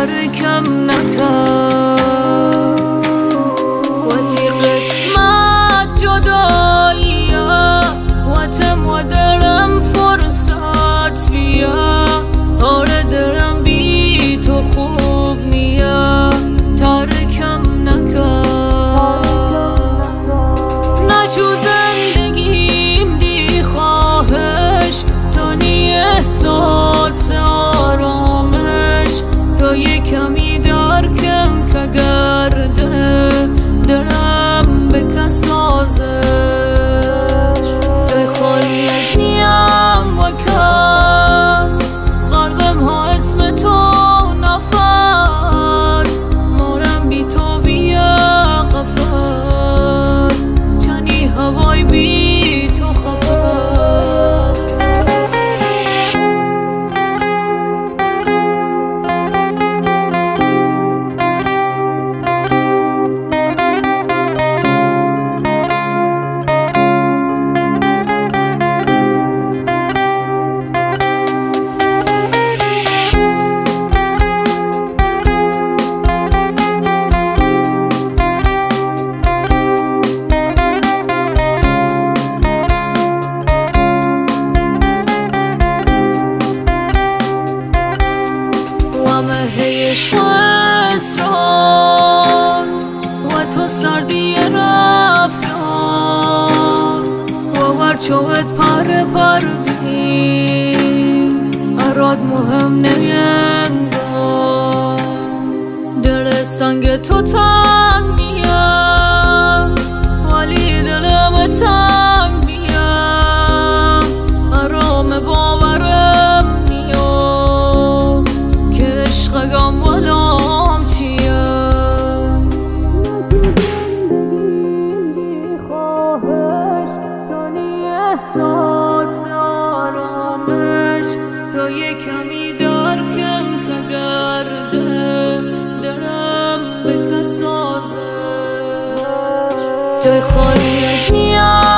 ترکم نکرد. وقتی قسمت جداییه وقتم و دلم فرصت بیا، آره دلم بی تو خوب نیا، ترکم نکرد. نچو زندگیم دی خواهش تا نی احساس آرامش، تا یه کمی درکم که گرده دلم بکن سازش. جای خالی از نیم و کس قلبم ها اسم تو نفس، مارم بی تو بیا قفس، چنی هوای بی تو خفس. هیش و اسرار و تو سردی رفتار و ورچوت پر پر بیم اراد مهم نمیندار. دل سنگ تو تنگ نیم ولی دلم تنگ بیم، آرام باورم غم ولام چیه. خواهش تا نی احساس آرامش، تا یه کمی درکم که گرده دلم بکن سازش. جای خالی از نیم